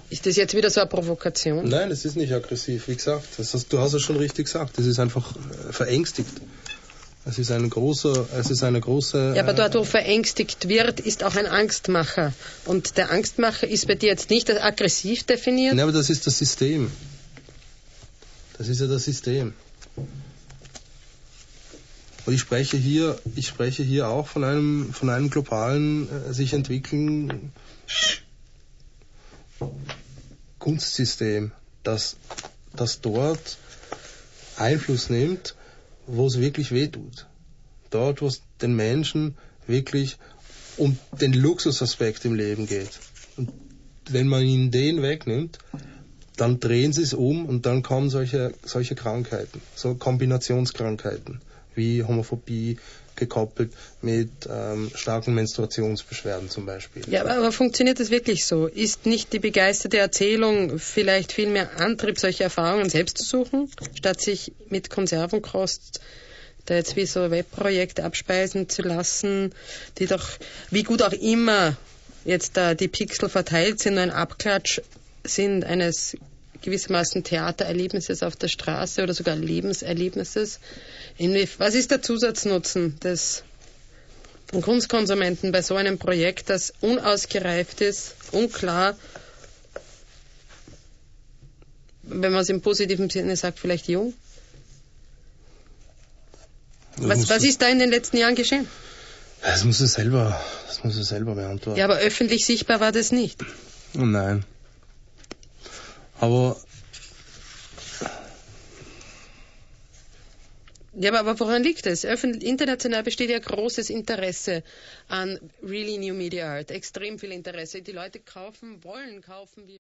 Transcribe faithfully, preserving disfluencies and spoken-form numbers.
Ist das jetzt wieder so eine Provokation? Nein, es ist nicht aggressiv, wie gesagt. Das hast, du hast es schon richtig gesagt. Es ist einfach äh, verängstigt. Es ist ein großer, es ist eine große... Ja, aber dort, wo verängstigt wird, ist auch ein Angstmacher. Und der Angstmacher ist bei dir jetzt nicht als aggressiv definiert? Nein, aber das ist das System. Das ist ja das System. Und ich spreche hier, ich spreche hier auch von einem, von einem globalen, äh, sich entwickeln Kunstsystem, das, das dort Einfluss nimmt, wo es wirklich wehtut. Dort, wo es den Menschen wirklich um den Luxusaspekt im Leben geht. Und wenn man ihnen den wegnimmt, dann drehen sie es um und dann kommen solche, solche Krankheiten, so Kombinationskrankheiten, wie Homophobie, gekoppelt mit ähm, starken Menstruationsbeschwerden zum Beispiel. Ja, aber, aber funktioniert das wirklich so? Ist nicht die begeisterte Erzählung vielleicht viel mehr Antrieb, solche Erfahrungen selbst zu suchen, statt sich mit Konservenkost da jetzt wie so Webprojekte abspeisen zu lassen, die doch, wie gut auch immer jetzt da die Pixel verteilt sind, nur ein Abklatsch sind eines gewissermaßen Theatererlebnisses auf der Straße oder sogar Lebenserlebnisses. Was ist der Zusatznutzen des Kunstkonsumenten bei so einem Projekt, das unausgereift ist, unklar, wenn man es im positiven Sinne sagt, vielleicht jung? Was, was ist da in den letzten Jahren geschehen? Das muss es selber, das muss es selber beantworten. Ja, aber öffentlich sichtbar war das nicht. Oh nein. Aber ja, aber, aber woran liegt es? Öffentlich, international besteht ja großes Interesse an really new media art, extrem viel Interesse. Die Leute kaufen, wollen kaufen. Wie